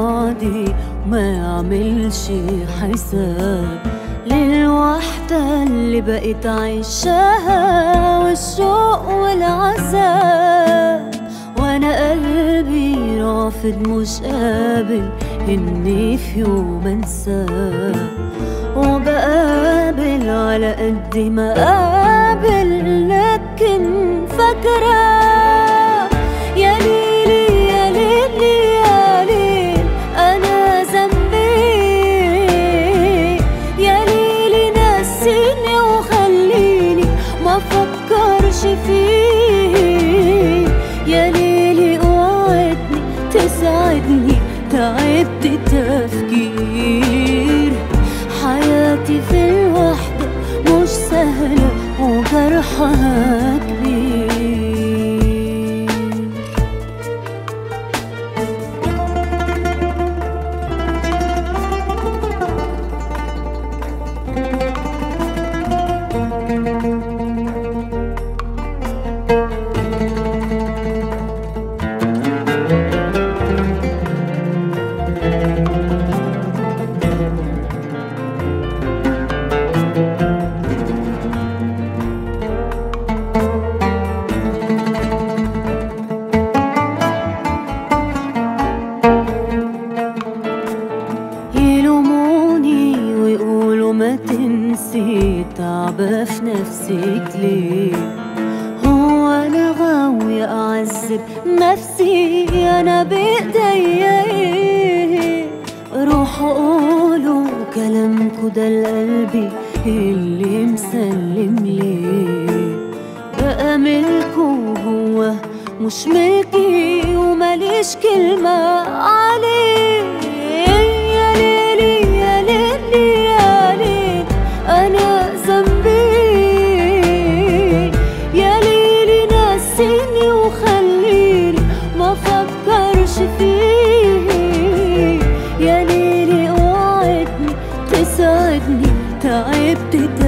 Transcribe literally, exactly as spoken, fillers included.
بعدي ما يعملش حساب للوحدة اللي بقيت عايشاها والشوق والعذاب. وانا قلبي رافض مش قابل اني في يوم انساه، وبقابل على قد ما قابل لكن فاكرة. يا ليلي يا ليلي يا ليل انا ذنبي، يا ليلي نسيني وخليني ما افكرش فيه، يا ليلي اوعدني تساعدني تعبت تفكير. حياتي في الوحدة مش سهلة وجرحها كبير. يلوموني ويقولوا ما تنسي تعبة في نفسك ليه، هو انا غاوية اعذب نفسي انا بايديا ايه؟ روحوا قولوا كلامكوا ده لقلبي اللي مسلم ليه، بقى ملكوا هو مش ملكي ومليش كلمة عليه. يا ليلي يا ليلي يا ليل أنا ذنبي، يا ليلي نسيني وخليني ما فكرش فيه، يا ليلي اوعدني تساعدني تعبت